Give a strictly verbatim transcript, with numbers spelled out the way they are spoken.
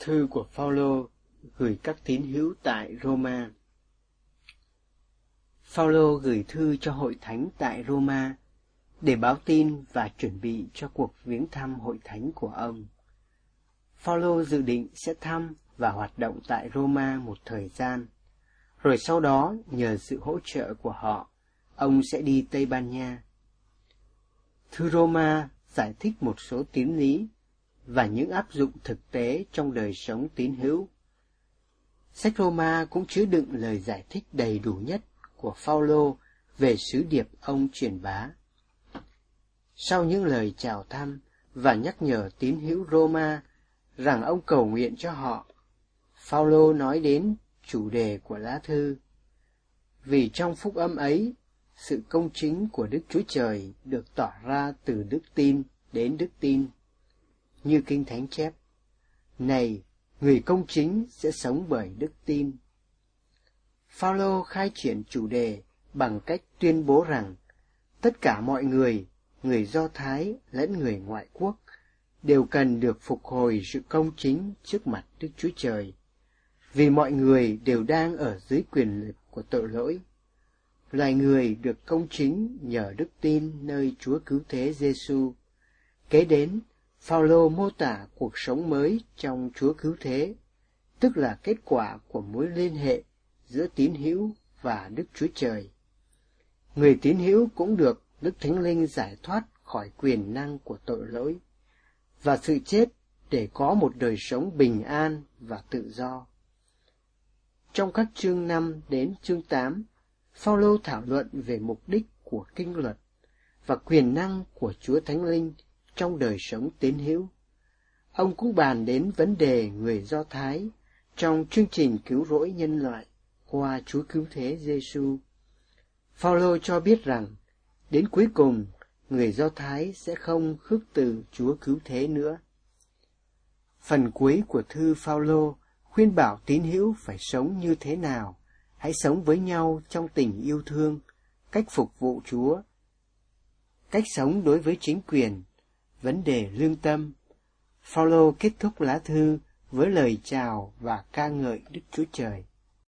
Thư của Phaolô gửi các tín hữu tại Roma. Phaolô gửi thư cho hội thánh tại Roma để báo tin và chuẩn bị cho cuộc viếng thăm hội thánh của ông. Phaolô dự định sẽ thăm và hoạt động tại Roma một thời gian, rồi sau đó nhờ sự hỗ trợ của họ, ông sẽ đi Tây Ban Nha. Thư Roma giải thích một số tín lý và những áp dụng thực tế trong đời sống tín hữu. Sách Roma cũng chứa đựng lời giải thích đầy đủ nhất của Phaolô về sứ điệp ông truyền bá. Sau những lời chào thăm và nhắc nhở tín hữu Roma rằng ông cầu nguyện cho họ, Phaolô nói đến chủ đề của lá thư. Vì trong phúc âm ấy, sự công chính của Đức Chúa Trời được tỏ ra từ đức tin đến đức tin. Như Kinh Thánh chép, này, người công chính sẽ sống bởi đức tin. Phaolô khai triển chủ đề bằng cách tuyên bố rằng tất cả mọi người, người Do Thái lẫn người ngoại quốc, đều cần được phục hồi sự công chính trước mặt Đức Chúa Trời, vì mọi người đều đang ở dưới quyền lực của tội lỗi. Loài người được công chính nhờ đức tin nơi Chúa Cứu Thế Giêsu. Kế đến, Phaolô mô tả cuộc sống mới trong Chúa Cứu Thế, tức là kết quả của mối liên hệ giữa tín hữu và Đức Chúa Trời. Người tín hữu cũng được Đức Thánh Linh giải thoát khỏi quyền năng của tội lỗi và sự chết để có một đời sống bình an và tự do. Trong các chương năm đến chương tám, Phaolô thảo luận về mục đích của kinh luật và quyền năng của Chúa Thánh Linh trong đời sống tín hữu. Ông cũng bàn đến vấn đề người Do Thái trong chương trình cứu rỗi nhân loại qua Chúa Cứu Thế Giêsu. Phaolô cho biết rằng đến cuối cùng người Do Thái sẽ không khước từ Chúa Cứu Thế nữa. Phần cuối của thư Phaolô khuyên bảo tín hữu phải sống như thế nào. Hãy sống với nhau trong tình yêu thương, cách phục vụ Chúa, cách sống đối với chính quyền, vấn đề lương tâm. Phaolô kết thúc lá thư với lời chào và ca ngợi Đức Chúa Trời.